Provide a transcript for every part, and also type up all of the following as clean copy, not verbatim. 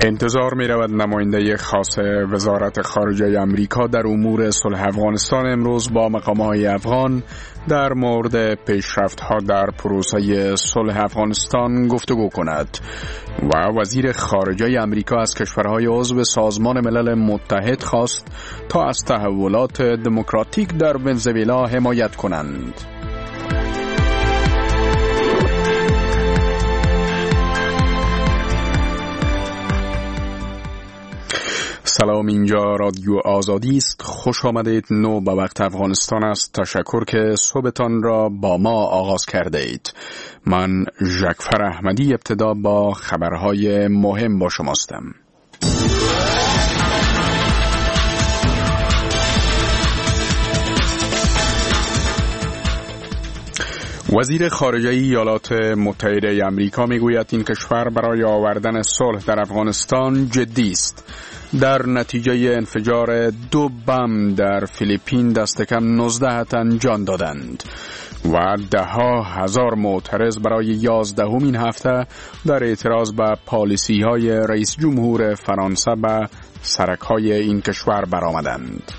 انتظار می رود نماینده خاص وزارت خارجه امریکا در امور صلح افغانستان امروز با مقام‌های افغان در مورد پیشرفت‌ها در پروسه صلح افغانستان گفتگو کند و وزیر خارجه امریکا از کشورهای عضو سازمان ملل متحد خواست تا از تحولات دموکراتیک در ونزوئلا حمایت کنند. سلام، اینجا رادیو آزادی است. خوش آمدید. نو به وقت افغانستان است. تشکر که صبحتان را با ما آغاز کرده اید. من ژکفر احمدی ابتدا با خبرهای مهم با شماستم. وزیر خارجه ایالات متحده آمریکا میگوید این کشور برای آوردن صلح در افغانستان جدی است. در نتیجه انفجار 2 بم در فیلیپین دست کم 19 تن جان دادند و ده‌ها هزار معترض برای 11مین هفته در اعتراض به پالیسی‌های رئیس جمهور فرانسه به سرک‌های این کشور برآمدند.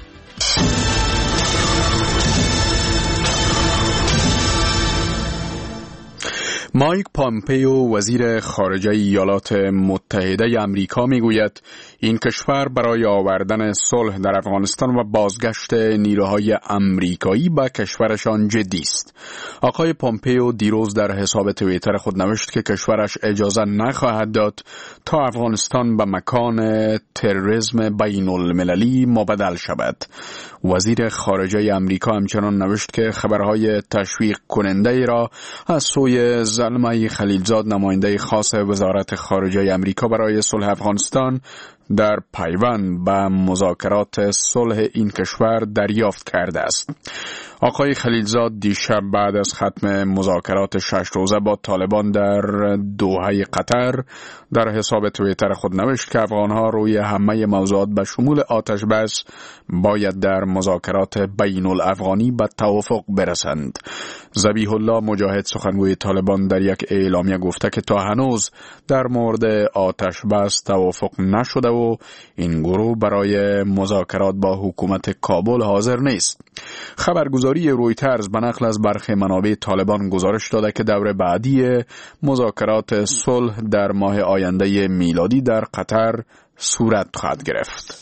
مایک پامپئو وزیر خارجه ایالات متحده آمریکا میگوید این کشور برای آوردن صلح در افغانستان و بازگشت نیروهای آمریکایی به کشورشان جدی است. آقای پامپئو دیروز در حساب توییتر خود نوشت که کشورش اجازه نخواهد داد تا افغانستان به مکان تروریسم بین المللی مبدل شود. وزیر خارجه آمریکا همچنان نوشت که خبرهای تشویق کننده ای را از سوی زلمه خلیلزاد نماینده خاص وزارت خارجه آمریکا برای صلح افغانستان در پیوند به مذاکرات صلح این کشور دریافت کرده است. آقای خلیلزاد دیشب بعد از ختم مذاکرات 6 روزه با طالبان در دوحه قطر در حساب توییتر خود نوشت که افغانها روی همه موضوعات به شمول آتش بس باید در مذاکرات بین الافغانی به توافق برسند. ذبیح الله مجاهد سخنگوی طالبان در یک اعلامیه گفته که تا هنوز در مورد آتش بس توافق نشده و این گروه برای مذاکرات با حکومت کابل حاضر نیست. خبرگزاری رویترز به نقل از برخی منابع طالبان گزارش داده که دور بعدی مذاکرات صلح در ماه آینده میلادی در قطر صورت خواهد گرفت.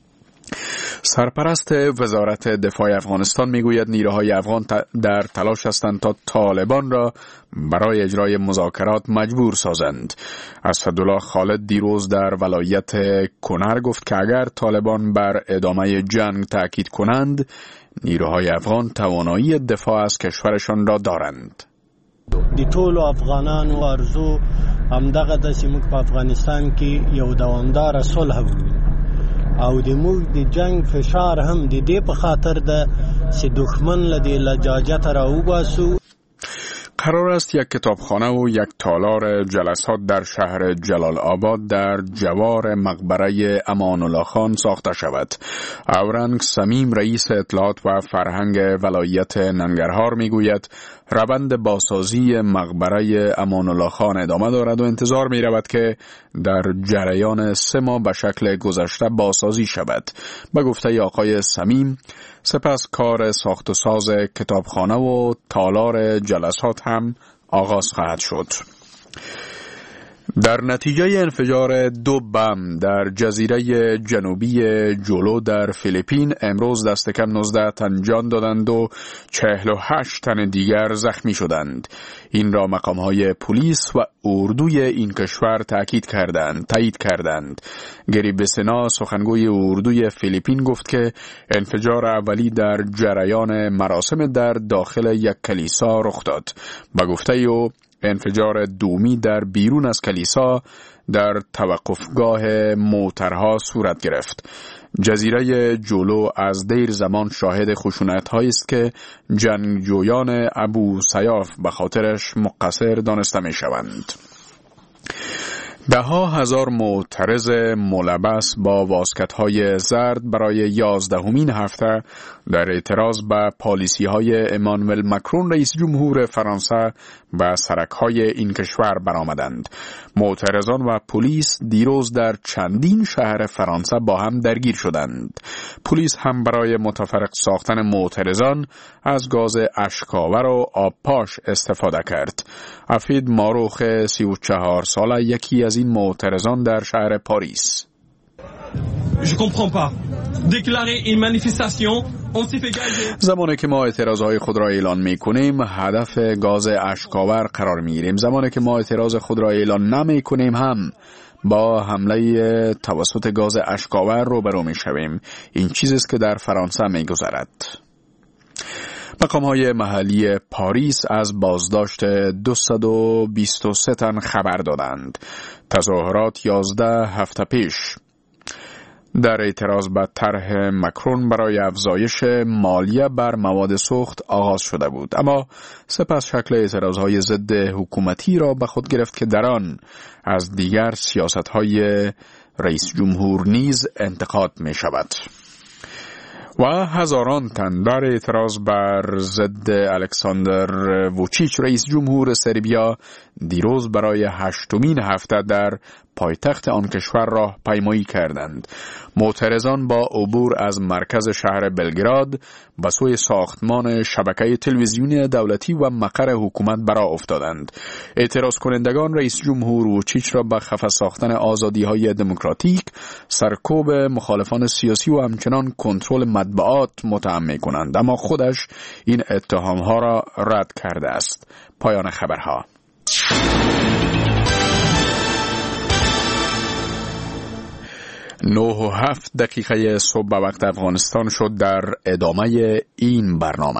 سرپرست وزارت دفاع افغانستان میگوید نیروهای افغان در تلاش هستند تا طالبان را برای اجرای مذاکرات مجبور سازند. اسدالله خالد دیروز در ولایت کنر گفت که اگر طالبان بر ادامه جنگ تاکید کنند، نیروهای افغان توانایی دفاع از کشورشان را دارند. د ټولو افغانانو ارزو همدغه د چې موږ په افغانستان کې یو دوامدار صلح ووینو او د موږ د جنگ فشار هم د دې په خاطر ده چې دښمن له دې لجاجت راوباسو. قرار است یک کتابخانه و یک تالار جلسات در شهر جلال آباد در جوار مقبره امان الله خان ساخته شود. اورنگ سمیم رئیس اطلاعات و فرهنگ ولایت ننگرهار میگوید روند بازسازی مقبره امان الله خان ادامه دارد و انتظار می رود که در جریان 3 ماه به شکل گذشته بازسازی شود. به گفته آقای سمیم سپس کار ساخت و ساز کتابخانه و تالار جلسات هم آغاز خواهد شد. در نتیجه انفجار 2 بم در جزیره جنوبی جولو در فیلیپین امروز دست کم 19 تن جان دادند و 48 تن دیگر زخمی شدند. این را مقام‌های پلیس و اردوی این کشور تایید کردند. گری بسنا سخنگوی اردوی فیلیپین گفت که انفجار اولی در جریان مراسم در داخل یک کلیسا رخ داد. به گفته او انفجار دومی در بیرون از کلیسا در توقفگاه موترها صورت گرفت. جزیره جولو از دیر زمان شاهد خشونت‌هایی است که جنگجویان ابو سیاف به خاطرش مقصر دانسته می‌شوند. ده‌ها هزار معترض ملبس با واسکت‌های زرد برای 11مین هفته در اعتراض به پالیسی‌های امانوئل مکرون رئیس جمهور فرانسه به سرک‌های این کشور برآمدند. معترضان و پلیس دیروز در چندین شهر فرانسه با هم درگیر شدند. پلیس هم برای متفرق ساختن معترضان از گاز اشک‌آور و آبپاش استفاده کرد. افید ماروخ 34 ساله یکی از این معترضان در شهر پاریس. زمانی که ما اعتراضهای خود را اعلان می کنیم هدف گاز اشک‌آور قرار می گیریم. زمانی که ما اعتراض خود را اعلان نمی کنیم هم با حمله توسط گاز اشک‌آور روبرو می شویم. این چیزی است که در فرانسه می گذرد. مقام‌های محلی پاریس از بازداشت 223 تن خبر دادند. تظاهرات 11 هفته پیش در اعتراض به طرح مکرون برای افزایش مالیه بر مواد سوخت آغاز شده بود، اما سپس شکل اعتراضهای ضد حکومتی را به خود گرفت که در آن از دیگر سیاست‌های رئیس جمهور نیز انتقاد می شود. و هزاران تن در اعتراض بر ضد الکساندر ووچیچ رئیس جمهور سربیا دیروز برای 8مین هفته در پایتخت آن کشور راه پیمایی کردند. معترضان با عبور از مرکز شهر بلگراد به سوی ساختمان شبکه تلویزیونی دولتی و مقر حکومت برآ افتادند. اعتراض کنندگان رئیس جمهور ووچیچ را به خفا ساختن آزادی‌های دموکراتیک، سرکوب مخالفان سیاسی و همچنان کنترل مطبوعات متهم می‌کنند، اما خودش این اتهام‌ها را رد کرده است. پایان خبرها. 9:07 صبح به وقت افغانستان شد. در ادامه این برنامه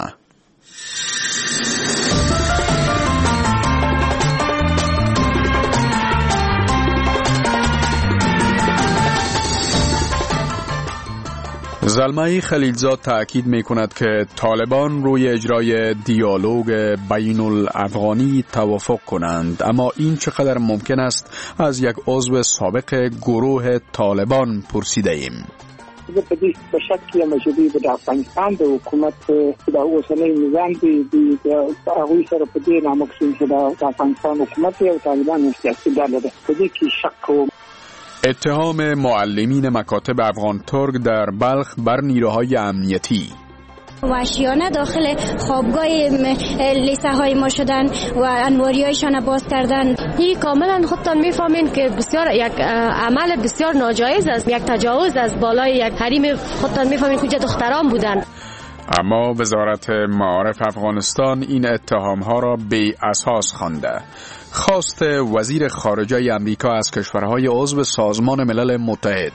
زلمه خلیلزاد تأکید می کند که طالبان روی اجرای دیالوگ بین الافغانی توافق کنند، اما این چقدر ممکن است از یک عضو سابق گروه طالبان پرسیده ایم. به شکل مجبوری به افغانستان د حکومت د اوسنۍ نظام دی هغوی سره په دې نامقسم چې د افغانستان حکومت او طالبان سیاسي ډله ده، په دې کې شک کوم. اتهام معلمین مکاتب افغان ترک در بلخ بر نیروهای امنیتی. وحشیانه داخل خوابگاه لیسه های ما شدن و انواریایشان باز کردن. این کاملا خودتان میفهمین که بسیار یک عمل بسیار ناجایز است، یک تجاوز از بالای یک حریم. خودتان میفهمین کجا دختران بودن. اما وزارت معارف افغانستان این اتهامها را بی اساس خوانده. خواست وزیر خارجه امریکا از کشورهای عضو سازمان ملل متحد.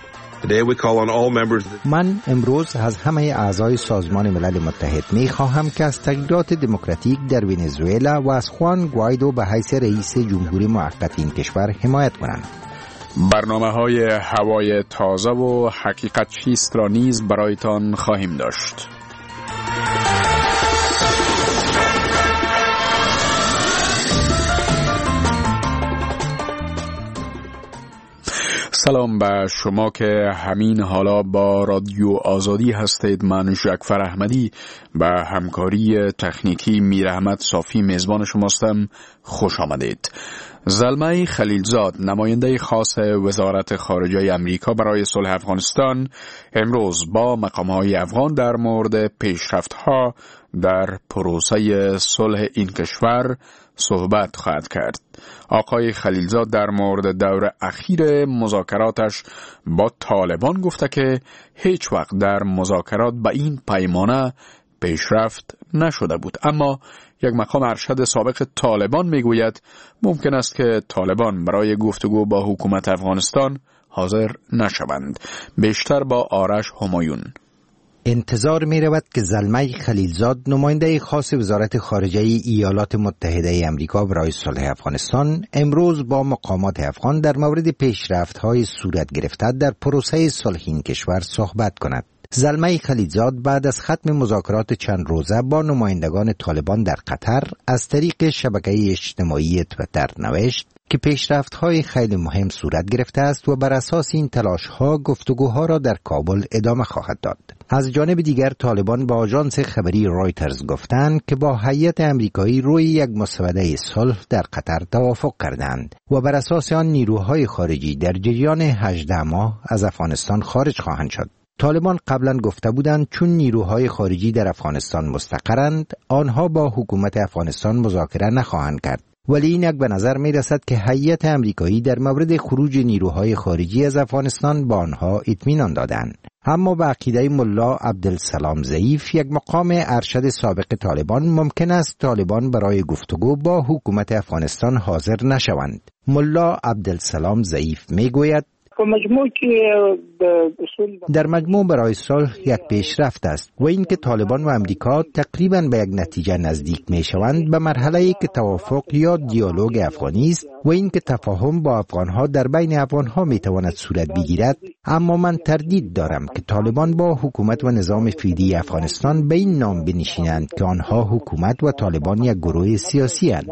من امروز از همه اعضای سازمان ملل متحد می خواهم که از تغییرات دموکراتیک در ونزوئلا و از خوان گوایدو به حیث رئیس جمهوری موقت این کشور حمایت کنند. برنامه‌های هوای تازه و حقیقت چیست را نیز برایتان خواهیم داشت. سلام به شما که همین حالا با رادیو آزادی هستید. من جعفر احمدی به همکاری تکنیکی میرحمت صافی میزبان شماستم. خوش آمدید. زلمه خلیلزاد نماینده خاص وزارت خارجه امریکا برای صلح افغانستان امروز با مقام‌های افغان در مورد پیشرفت‌ها در پروسه صلح این کشور صحبت خواهد کرد. آقای خلیلزاد در مورد دور اخیر مذاکراتش با طالبان گفته که هیچ وقت در مذاکرات به این پیمانه پیشرفت نشده بود، اما یک مقام ارشد سابق طالبان میگوید ممکن است که طالبان برای گفتگو با حکومت افغانستان حاضر نشوند. بیشتر با آرش همایون. انتظار می رود که زلمه خلیلزاد نماینده خاص وزارت خارجه ایالات متحده امریکا برای صلح افغانستان امروز با مقامات افغان در مورد پیشرفت‌های صورت گرفته در پروسه صلح این کشور صحبت کند. زلمه خلیلزاد بعد از ختم مذاکرات چند روزه با نمایندگان طالبان در قطر از طریق شبکه اجتماعی تویتر نوشت که پیشرفت‌های خیلی مهم صورت گرفته است و بر اساس این تلاش‌ها گفتگوها را در کابل ادامه خواهد داد. از جانب دیگر طالبان با آژانس خبری رایترز گفتند که با هیئت آمریکایی روی یک مسوده صلح در قطر توافق کردند و بر اساس آن نیروهای خارجی در جریان 18 ماه از افغانستان خارج خواهند شد. طالبان قبلا گفته بودند چون نیروهای خارجی در افغانستان مستقرند، آنها با حکومت افغانستان مذاکره نخواهند کرد. ولی اینک به نظر می رسد که هیئت آمریکایی در مورد خروج نیروهای خارجی از افغانستان با آنها اطمینان دادند. اما به عقیده ملا عبدالسلام ضعیف، یک مقام ارشد سابق طالبان، ممکن است طالبان برای گفتگو با حکومت افغانستان حاضر نشوند. ملا عبدالسلام ضعیف می گوید در مجموع برای صلح یک پیشرفت است و اینکه طالبان و امریکا تقریبا به یک نتیجه نزدیک می شوند به مرحله‌ای که توافق یا دیالوگ افغانی است و اینکه تفاهم با افغانها در بین افغانها می تواند صورت بگیرد. اما من تردید دارم که طالبان با حکومت و نظام فعلی افغانستان به این نام بنشینند که آنها حکومت و طالبان یک گروه سیاسی اند.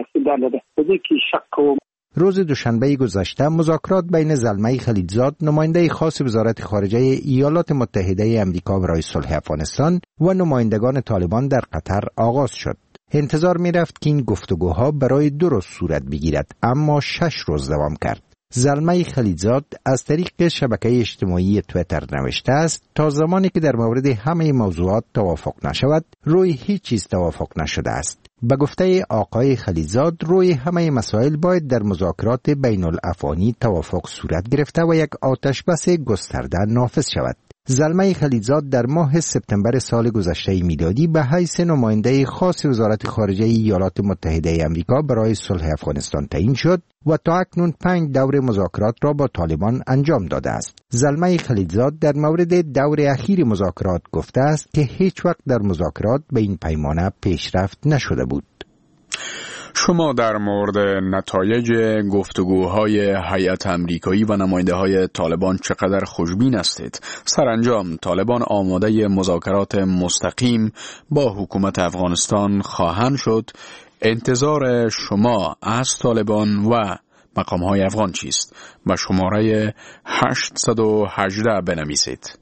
روز دوشنبه گذشته مذاکرات بین زلمه خلیلزاد، نماینده خاص وزارت خارجه ایالات متحده آمریکا برای صلح افغانستان، و نمایندگان طالبان در قطر آغاز شد. انتظار می رفت که این گفتگوها برای 2 روز صورت بگیرد، اما 6 روز دوام کرد. زلمه خلیلزاد از طریق شبکه اجتماعی تویتر نوشته است تا زمانی که در مورد همه موضوعات توافق نشود، روی هیچ چیز توافق نشده است. به گفته آقای خلیلزاد، روی همه مسائل باید در مذاکرات بین الافغانی توافق صورت گرفته و یک آتشبس گسترده نافذ شود. زلمه خلیلزاد در ماه سپتامبر سال گذشته میلادی به حیث نماینده خاص وزارت خارجه ایالات متحده آمریکا برای صلح افغانستان تعیین شد و تا اکنون 5 دور مذاکرات را با طالبان انجام داده است. زلمه خلیلزاد در مورد دور اخیر مذاکرات گفته است که هیچ وقت در مذاکرات به این پیمانه پیشرفت نشده بود. شما در مورد نتایج گفتگوهای هیئت آمریکایی و نماینده‌های طالبان چقدر خوشبین هستید؟ سرانجام طالبان آماده مذاکرات مستقیم با حکومت افغانستان خواهند شد. انتظار شما از طالبان و مقام‌های افغان چیست؟ به شماره 818 بنویسید.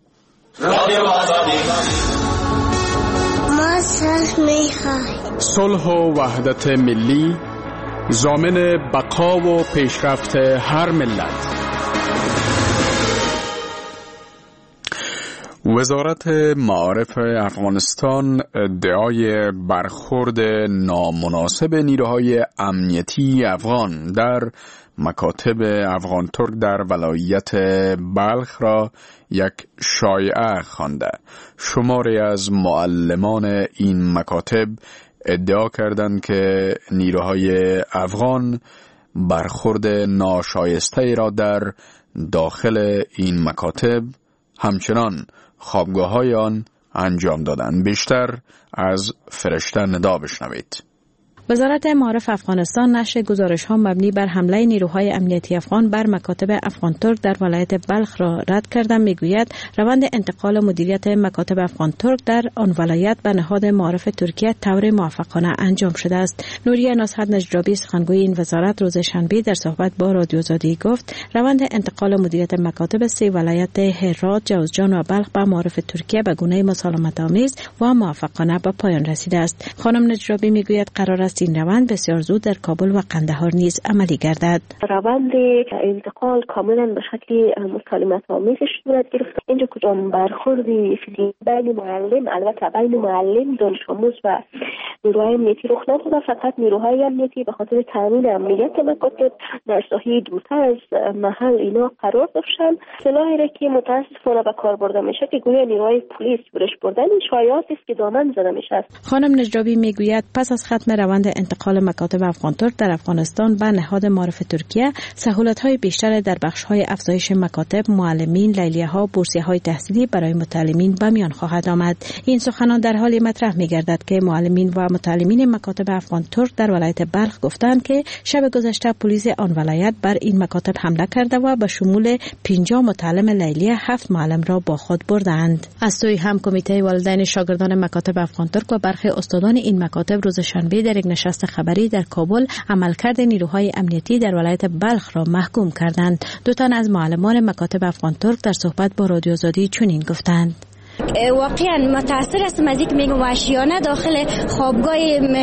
ما صلح می‌خواهیم. صلح و وحدت ملی ضامن بقا و پیشرفت هر ملت. وزارت معارف افغانستان ادعای برخورد نامناسب نیروهای امنیتی افغان در مکاتب افغان ترک در ولایت بلخ را یک شایعه خوانده. شماری از معلمان این مکاتب ادعا کردند که نیروهای افغان برخورد ناشایسته را در داخل این مکاتب همچنان خوابگاه‌های آن انجام دادند. بیشتر از فرشته ندا بشنوید. وزارت معارف افغانستان نشر گزارش‌ها مبنی بر حمله نیروهای امنیتی افغان بر مکاتب افغان ترک در ولایت بلخ را رد کرده. میگوید روند انتقال مدیریت مکاتب افغان ترک در آن ولایت به نهاد معارف ترکیه طور موفقانه انجام شده است. نوریه نصحت نجرابی سخنگوی این وزارت روز شنبه در صحبت با رادیو آزادی گفت روند انتقال مدیریت مکاتب 3 ولایت هرات، جوزجان و بلخ به معارف ترکیه به گونه مسالمت‌آمیز و موفقانه به پایان رسیده است. خانم نجرابی میگوید قرار است این روند بسیار زود در کابل و قندهار نیز عملی گردد. روند انتقال کاملا به شکل مسالمت‌آمیز صورت گرفت. اینجا کدام برخوردی بین معلم، البته بین معلم، دانش آموز و نیروهای امنیتی رخ نداده، فقط نیروهای امنیتی به خاطر تامین امنیت مکاتب در ساحه دورتر از محل اینا قرار داشتن. سلاحی را که متاسفانه به کار برده میشه که گویا نیروهای پلیس برش بردن، این شایعات است که دامن زده میشه. خانم نجرابی میگوید پس از ختم روند انتقال مکاتب افغان ترک در افغانستان به نهاد معارف ترکیه، سهولت‌های بیشتر در بخش‌های افزایش مکاتب، معلمین، لیلیه‌ها، بورسیه‌های تحصیلی برای متعلمین به میان خواهد آمد. این سخنان در حالی مطرح می‌گردد که معلمین و متعلمین مکاتب افغان ترک در ولایت بلخ گفتند که شب گذشته پلیس آن ولایت بر این مکاتب حمله کرده و به شمول 50 متعلم لیلیه 7 معلم را با خود بردند. از سوی هم کمیته والدین شاگردان مکاتب افغان ترک و برخی استادان این مکاتب روز شنبه در یک نشست خبری در کابل عملکرد نیروهای امنیتی در ولایت بلخ را محکوم کردند. 2 تن از معلمان مکاتب افغان ترک در صحبت با رادیو آزادی چنین گفتند: واقعا متاثر هستم از اینکه میگم وحشیانه داخل خوابگاه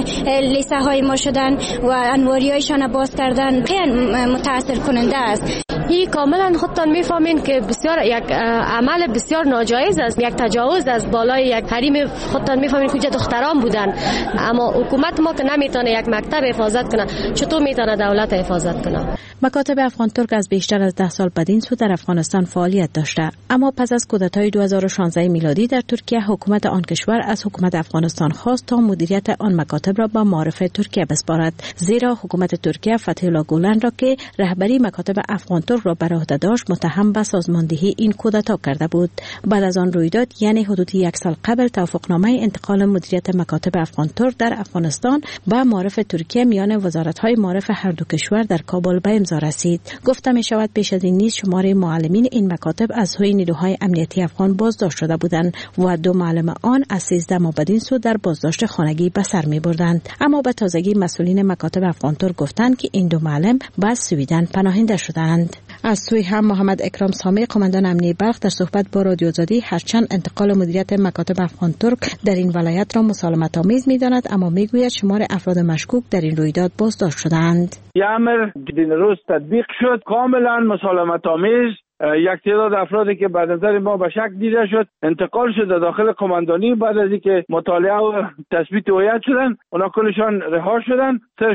لیسه های ما شدن و انواریایشان باز کردن. خیلی متاثر کننده است. این کاملا خودتان میفهمین که بسیار یک عمل بسیار ناجایز است، یک تجاوز از بالای یک حریم. خودتان میفهمین کجا دختران بودن، اما حکومت ما که نمیتونه یک مکتب حفاظت کنه، چطور میتونه دولت حفاظت کنه؟ مکاتب افغان ترک از بیشتر از 10 سال بدین سو در افغانستان فعالیت داشته، اما پس از کودتای 2016 میلادی در ترکیه حکومت آن کشور از حکومت افغانستان خواست تا مدیریت آن مکاتب را به معارف ترکیه بسپارد، زیرا حکومت ترکیه فتح الله گولن را که رهبری مکاتب افغان ترک را بر عهده داشت متهم به سازماندهی این کودتا کرده بود. بعد از آن رویداد، یعنی حدود 1 سال قبل، توافقنامه انتقال مدیریت مکاتب افغان ترک در افغانستان به معارف ترکیه میان وزارت‌های معارف هر دو کشور در کابل به امضا رسید. گفته می شود پیش از این نیز شمار معلمین این مکاتب از سوی نیروهای امنیتی افغان بازداشت شده بودند و 2 معلم آن از 13 ماه بدین سو در بازداشت خانگی به سر می بردند. اما به تازگی مسئولین مکاتب افغان ترک گفتند که این 2 معلم به سویدن پناهنده شدند. از سوی هم محمد اکرام سامی، قماندان امنیتی بلخ، در صحبت با رادیو آزادی هرچند انتقال مدیریت مکاتب افغان ترک در این ولایت را مسالمت آمیز می‌داند، اما میگوید شمار افراد مشکوک در این رویداد بازداشت شدند. این امر دین روز تطبیق شد، کاملا مسالمت آمیز. یک تعداد افرادی که بعد نظر ما به شک دیده شد انتقال شده داخل قماندانی. بعد از اینکه مطالعه و تثبیت هویت شدن، اونا کلشان رها شدن.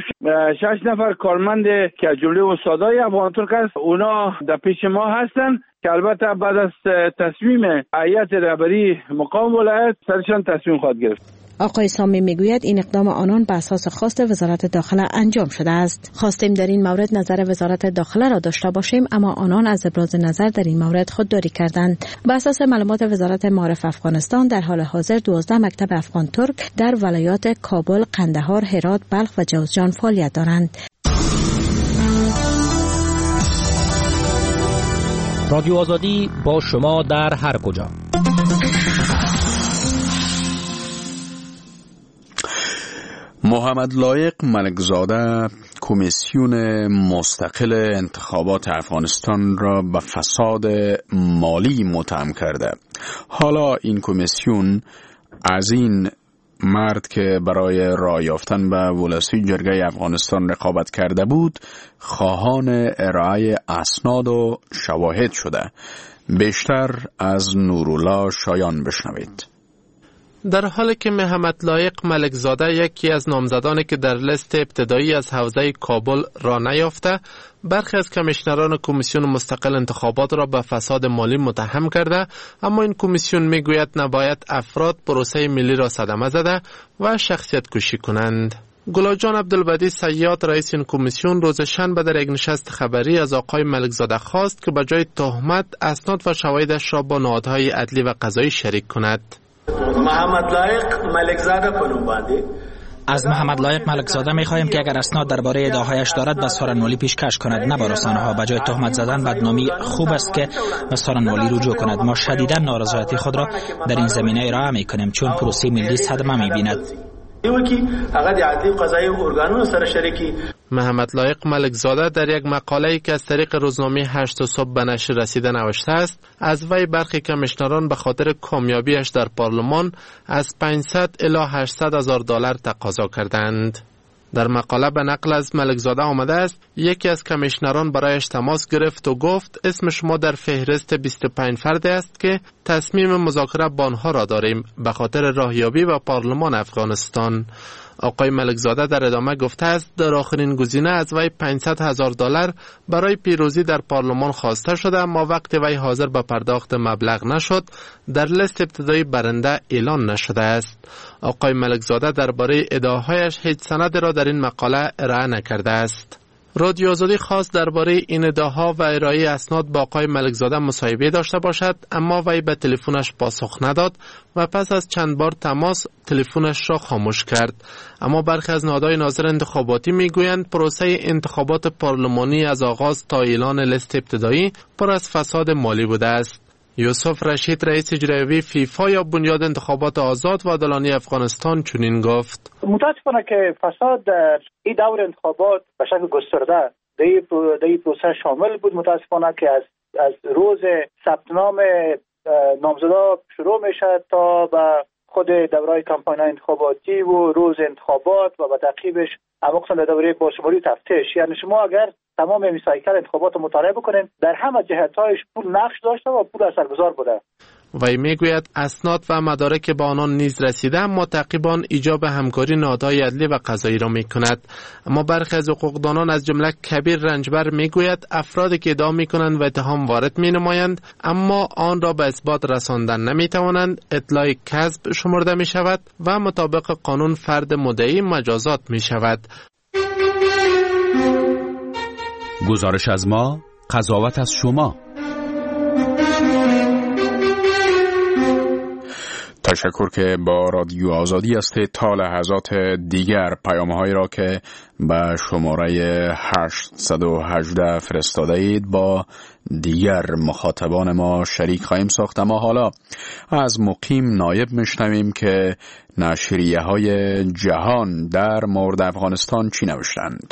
6 نفر کارمند که از جمله استادای افغان ترک است، اونا در پیش ما هستن که البته بعد از تصمیم هیئت رهبری مقام ولایت سرشان تصمیم خواهد گرفت. آقای سامی میگوید این اقدام آنان به اساس خواست وزارت داخله انجام شده است. خواستیم در این مورد نظر وزارت داخله را داشته باشیم، اما آنان از ابراز نظر در این مورد خودداری کردند. به اساس معلومات وزارت معارف افغانستان، در حال حاضر 12 مکتب افغان ترک در ولایات کابل، قندهار، هرات، بلخ و جوزجان فعالیت دارند. رادیو آزادی با شما در هر کجا. محمد لایق ملکزاده کمیسیون مستقل انتخابات افغانستان را به فساد مالی متهم کرده. حالا این کمیسیون از این مرد که برای رای یافتن به ولسی جرگه افغانستان رقابت کرده بود خواهان ارائه اسناد و شواهد شده. بیشتر از نورالله شایان بشنوید. در حالی که محمد لایق ملکزاده یکی از نامزدانی که در لیست ابتدایی از حوزه کابل را نیافته، برخی از کمیشنران کمیسیون مستقل انتخابات را به فساد مالی متهم کرده، اما این کمیسیون میگوید نباید افراد پروسه ملی را صدمه زده و شخصیت کشی کنند. گلاجان عبدالبدی صیاد رئیس این کمیسیون روز شنبه در یک نشست خبری از آقای ملکزاده خواست که به جای تهمت اسناد و شواهدش را با نهادهای عدلی و قضایی شریک کند. محمد لایق ملکزاده پنوم بانده از محمد لایق ملکزاده می‌خواهیم که اگر اسناد درباره ادعاهایش دارد به سارنوالی پیشکش کند، نه به رسانه‌ها. به جای تهمت زدن بدنامی خوب است که به سارنوالی رجوع کند. ما شدیداً نارضایتی خود را در این زمینه ارائه می‌کنیم چون پروسه ملی صدمه می‌بیند. محمد لایق ملکزاده در یک مقاله‌ای که از طریق روزنامه 8 صبح به نشر رسیده نوشته است، از وی برخی کمیشنران به خاطر کامیابیش در پارلمان از 500 الی 800 هزار دلار تقاضا کردند. در مقاله به نقل از ملکزاده آمده است یکی از کمیشنران برایش تماس گرفت و گفت اسم شما در فهرست 25 فرد است که تصمیم مذاکره با آنها را داریم به خاطر راهیابی به پارلمان افغانستان. آقای ملکزاده در ادامه گفته است در آخرین گزینه از وی 500 هزار دلار برای پیروزی در پارلمان خواسته شده، اما وقتی وی حاضر به پرداخت مبلغ نشد در لیست ابتدایی برنده اعلان نشده است. آقای ملکزاده درباره ادعاهایش هیچ سند را در این مقاله ارائه نکرده است. رادیو آزادی خواست درباره این ادعاها و ارائه اسناد با آقای ملکزاده مصاحبه داشته باشد، اما وی به تلفنش پاسخ نداد و پس از چند بار تماس تلفنش را خاموش کرد. اما برخی از نهادهای ناظر انتخاباتی میگویند پروسه انتخابات پارلمانی از آغاز تا اعلان لیست ابتدایی پر از فساد مالی بوده است. یوسف رشید رئیس اجرایی فیفا یا بنیاد انتخابات آزاد و عادلانه افغانستان چنین گفت: متاسفانه که فساد در این دور انتخابات به شکل گسترده در این پروسه شامل بود. متاسفانه که از روز ثبت نام نامزدا شروع میشه تا به خود دورهای کمپاین انتخاباتی و روز انتخابات و به تعقیبش مخصوصا دوره بازشماری تفتیش. یعنی شما اگر تمام این سایکل انتخابات رو مطالعه بکنین در همه جهت‌هایش پول نقش داشته و پول اثرگذار بوده. وی میگوید اسناد و مدارک به آنان نیز رسیده، اما تعقیباً ایجاب همکاری نهادهای عدلی و قضایی را میکند. اما برخی از حقوقدانان از جمله کبیر رنجبر میگوید افرادی که ادعا میکنند و اتهام وارد مینمایند اما آن را به اثبات رساندن نمیتوانند، اطلاع کذب شمرده میشود و مطابق قانون فرد مدعی مجازات میشود. گزارش از ما، قضاوت از شما. تشکر که با رادیو آزادی هستید. تا لحظات دیگر پیام‌هایی را که به شماره 818 فرستاده اید با دیگر مخاطبان ما شریک خواهیم ساخت. اما حالا از مقیم نایب میشنویم که نشریه‌های جهان در مورد افغانستان چی نوشتند.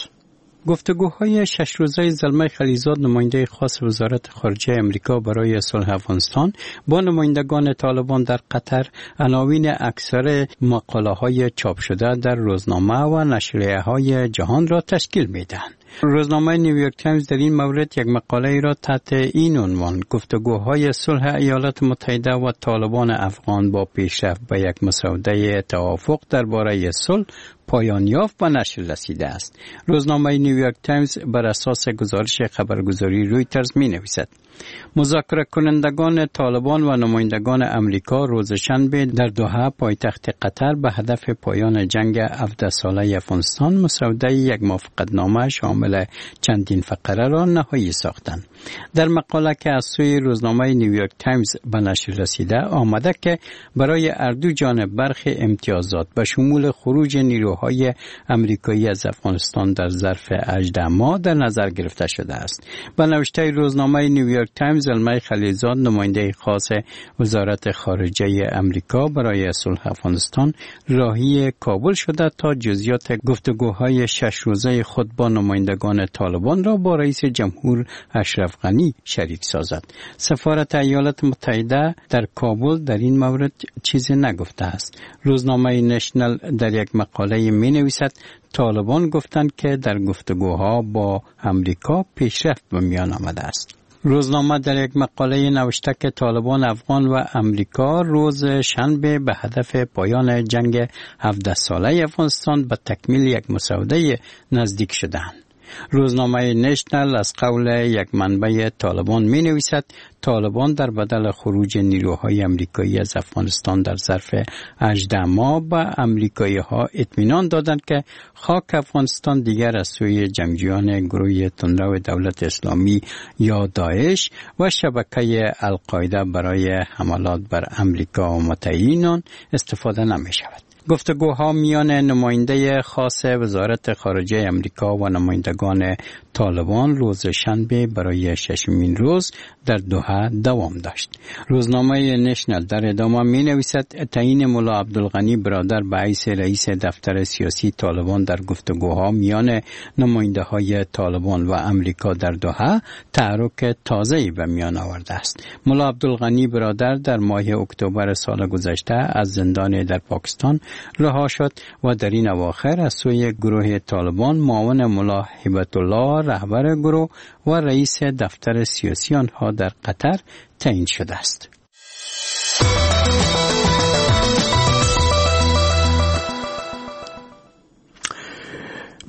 گفتگوهای 6 روزه زلمه خلیزاد نماینده خاص وزارت خارجه امریکا برای صلح افغانستان با نمایندگان طالبان در قطر عناوین اکثر مقاله‌های چاپ شده در روزنامه و نشریه‌های جهان را تشکیل می‌دهند. روزنامه نیویورک تایمز در این مورد یک مقاله را تحت این عنوان گفتگوهای صلح ایالات متحده و طالبان افغان با پیشرفت به یک مسوده توافق درباره صلح پایان یافت به نشر رسیده است. روزنامه نیویورک تایمز بر اساس گزارش خبرگزاری رویترز می‌نویسد: مذاکره کنندگان طالبان و نمایندگان امریکا روز شنبه در دوحه پایتخت قطر به هدف پایان جنگ 17 ساله افغانستان مسوده یک موافقتنامه شامل چندین فقره را نهایی ساختند. در مقاله که از سوی روزنامه نیویورک تایمز به نشر رسیده آمده که برای اردو جانب برخی امتیازات به شمول خروج نیروهای امریکایی از افغانستان در ظرف 18 ماه در نظر گرفته شده است. به نوشته روزنامه نیویورک تایمز زلمه خلیزاد نماینده خاص وزارت خارجه امریکا برای صلح افغانستان راهی کابل شده تا جزئیات گفتگوهای 6 روزه خود با نمایندگان طالبان را با رئیس جمهور اشرف غنی شریک سازد. سفارت ایالات متحده در کابل در این مورد چیزی نگفته است. روزنامه نشنل در یک مقاله می نویسد طالبان گفتند که در گفتگوها با امریکا پیشرفت به میان آمده است. روزنامه در یک مقاله نوشته که طالبان افغان و امریکا روز شنبه به هدف پایان جنگ 17 ساله افغانستان به تکمیل یک مسوده نزدیک شدند. روزنامه نشنل از قول یک منبع طالبان می نویسد طالبان در بدل خروج نیروهای امریکایی از افغانستان در ظرف 18 ماه به امریکایی ها اطمینان دادند که خاک افغانستان دیگر از سوی جنگجویان گروه تندرو دولت اسلامی یا داعش و شبکه القاعده برای حملات بر امریکا و متحدینان استفاده نمی شود. گفتگوها میان نماینده خاص وزارت خارجه امریکا و نمایندگان طالبان روز شنبه برای 6مین روز در دوحه دوام داشت. روزنامه نشنل در ادامه می نویسد تعیین ملا عبدالغنی برادر به حیث رئیس دفتر سیاسی طالبان در گفتگوها میان نماینده های طالبان و امریکا در دوحه تحرک تازه‌ای به میان آورده است. ملا عبدالغنی برادر در ماه اکتبر سال گذشته از زندان در پاکستان رها شد و در این اواخر از سوی گروه طالبان معاون ملا هیبت الله رهبر گروه و رئیس دفتر سیاسی آنها در قطر تعیین شده است.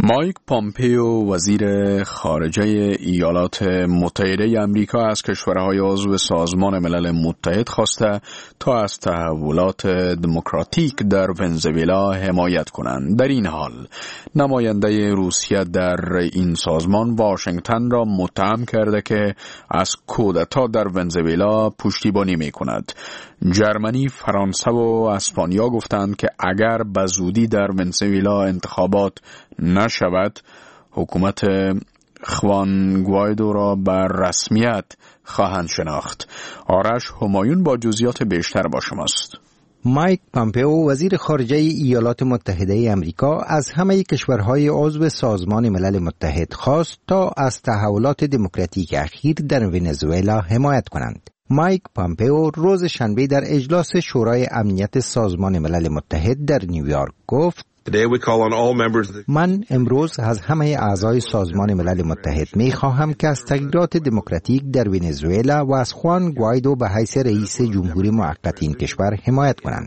مایک پامپیو وزیر خارجه ایالات متحده آمریکا از کشورهای عضو سازمان ملل متحد خواسته تا از تحولات دموکراتیک در ونزوئلا حمایت کنند. در این حال نماینده روسیه در این سازمان واشنگتن را متهم کرده که از کودتا در ونزوئلا پشتیبانی می کند. جرمنی، فرانسه و اسپانیا گفتند که اگر به زودی در ونزوئلا انتخابات نشود، حکومت خوان گوایدو را بر رسمیت خواهند شناخت. آرش همایون با جزئیات بیشتر با شماست. مایک پامپیو وزیر خارجه ایالات متحده آمریکا از همه کشورهای عضو سازمان ملل متحد خواست تا از تحولات دموکراتیک اخیر در ونزوئلا حمایت کنند. مایک پامپیو روز شنبه در اجلاس شورای امنیت سازمان ملل متحد در نیویورک گفت: من امروز از همه اعضای سازمان ملل متحد می خواهم که از تغییرات دموکراتیک در ونزوئلا و از خوان گوایدو به حیث رئیس جمهوری موقت این کشور حمایت کنند.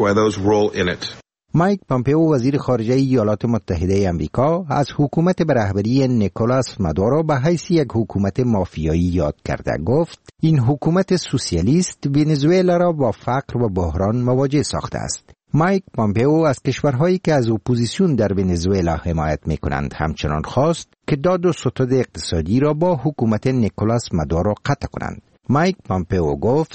مایک پامپیو وزیر خارجه ایالات متحده آمریکا از حکومت به رهبری نیکولاس مادورو به حیث یک حکومت مافیایی یاد کرده. گفت این حکومت سوسیالیست ونزوئلا را با فقر و بحران مواجه ساخته است. مایک پامپیو از کشورهایی که از اپوزیسیون در ونزوئلا حمایت می‌کنند همچنان خواست که داد و ستد اقتصادی را با حکومت نیکولاس مادورو قطع کنند. مایک پامپیو گفت: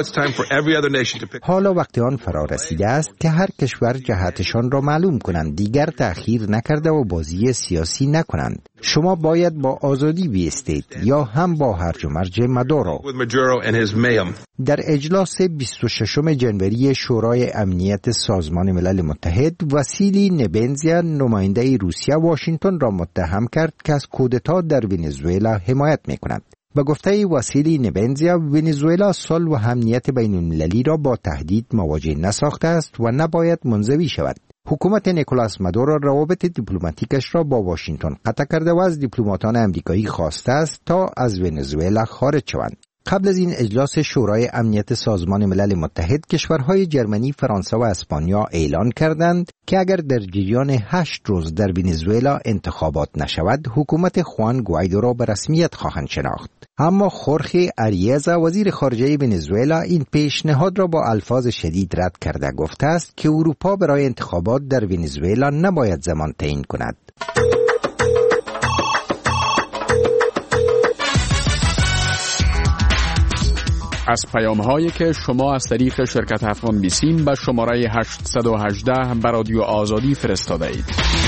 حالا وقت آن فرا رسیده است که هر کشور جهتشان را معلوم کنند، دیگر تأخیر نکرده و بازی سیاسی نکنند. شما باید با آزادی بیستید یا هم با هرج و مرج مادورو. در اجلاس 26 جنوری شورای امنیت سازمان ملل متحد، واسیلی نبنزیا نماینده روسیه واشنگتن را متهم کرد که از کودتا در ونزوئلا حمایت می‌کند. به گفته واسیلی نبنزیا، ونزوئلا صلح و امنیت بین المللی را با تهدید مواجه نساخته است و نباید منزوی شود. حکومت نیکولاس مادورو روابط دیپلماتیکش را با واشنگتن قطع کرده و از دیپلماتان آمریکایی خواسته است تا از ونزوئلا خارج شوند. قبل از این اجلاس شورای امنیت سازمان ملل متحد، کشورهای جرمنی، فرانسه و اسپانیا اعلان کردند که اگر در جریان 8 روز در ونزوئلا انتخابات نشود، حکومت خوان گوایدو را به رسمیت خواهند شناخت. اما خورخه اریزا وزیر خارجه ونزوئلا این پیشنهاد را با الفاظ شدید رد کرده. گفته است که اروپا برای انتخابات در ونزوئلا نباید زمان تعیین کند. از پیام‌هایی که شما از طریق شرکت افغان بیسیم به شماره 818 به رادیو آزادی فرستاده اید.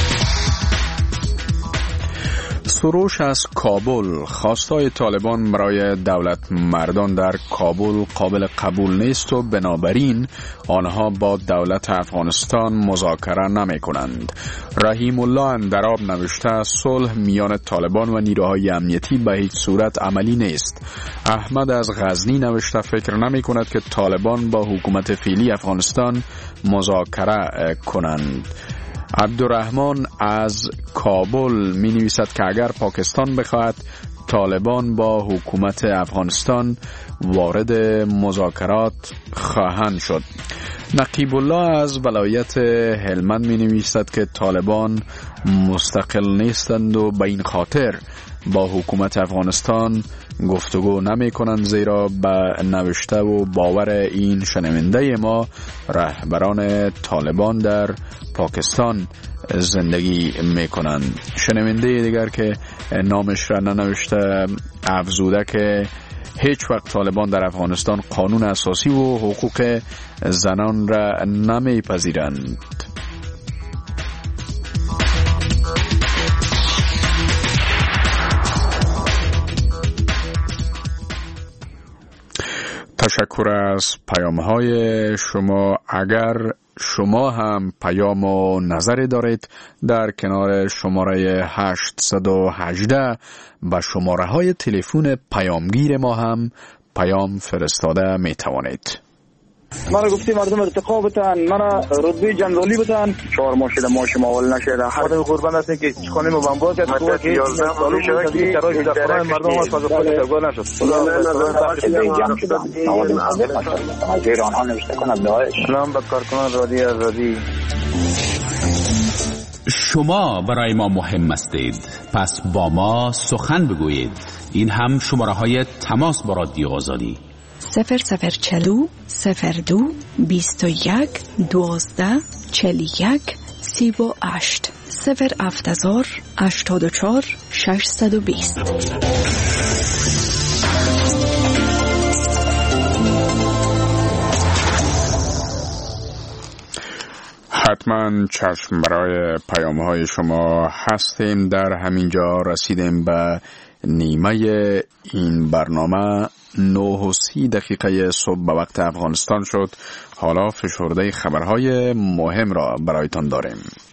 سروش از کابل: خواستای طالبان برای دولت مردان در کابل قابل قبول نیست و بنابراین آنها با دولت افغانستان مذاکره نمی کنند. رحیم الله اندراب نوشته: صلح میان طالبان و نیروهای امنیتی به هیچ صورت عملی نیست. احمد از غزنی نوشته: فکر نمی کند که طالبان با حکومت فعلی افغانستان مذاکره کنند. عبدالرحمن از کابل می نویسد که اگر پاکستان بخواهد طالبان با حکومت افغانستان وارد مذاکرات خواهند شد. نقیب الله از ولایت هلمند می نویسد که طالبان مستقل نیستند و به این خاطر با حکومت افغانستان گفتگو نمی کنند، زیرا به نوشته و باور این شنونده ما رهبران طالبان در پاکستان زندگی می کنند. شنونده دیگر که نامش را ننوشته افزوده که هیچ وقت طالبان در افغانستان قانون اساسی و حقوق زنان را نمی پذیرند. تشکر از پیام‌های شما. اگر شما هم پیام و نظری دارید، در کنار شماره 818 به شماره‌های تلفن پیامگیر ما هم پیام فرستاده می توانید. مرا گفتی مردم ارتقا بتن، مرا رتبه جنرالی بتن، 4 ماه شده ماش ماول نشده. هر قربان هستن که خانه ما بمبار کرد تو که 11 سال شده که تراش در خانه مردم از خود ترگار نشد. جمع شده از ایران ها نوشته کنند داعش. سلام به کارکنان رادیو آزادی. شما برای ما مهم هستید، پس با ما سخن بگویید. این هم شماره های تماس با رادیو آزادی 0040 02 21 12 41 38 070 84 620. حتما چشم برای پیام‌های شما هستیم. در همینجا رسیدیم به نیمه این برنامه. 9:30 صبح به وقت افغانستان شد. حالا فشرده خبرهای مهم را برایتان داریم.